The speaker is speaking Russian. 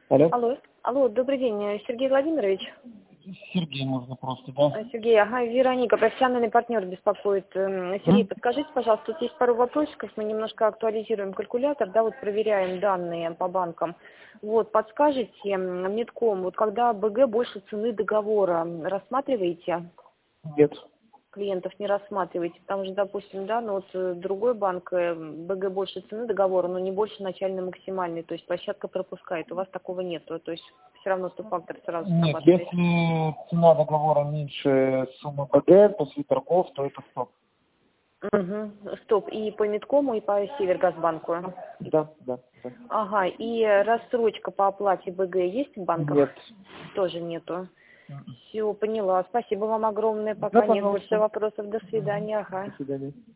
Алло. Алло, добрый день, Сергей Владимирович. Сергей можно просто, да? Сергей, ага, Вероника, профессиональный партнер беспокоит. Сергей, подскажите, пожалуйста, тут есть пару вопросиков, мы немножко актуализируем калькулятор, да, вот проверяем данные по банкам. Вот, подскажите, Медком, вот когда БГ больше цены договора, рассматриваете? Нет. Клиентов не рассматриваете, потому что, допустим, да, ну вот другой банк, БГ больше цены договора, но не больше начальной максимальной, то есть площадка пропускает, у вас такого нет, то есть все равно стоп-фактор сразу Нет, срабатывает. если цена договора меньше суммы БГ после торгов, то это стоп. Угу. Стоп, и по Медкому, и по Севергазбанку. Да. Ага, и рассрочка по оплате БГ есть в банках? Нет. Тоже нету. Все, поняла. Спасибо вам огромное. Да, Пока нет пожалуйста. больше вопросов. До свидания. Ага. До свидания.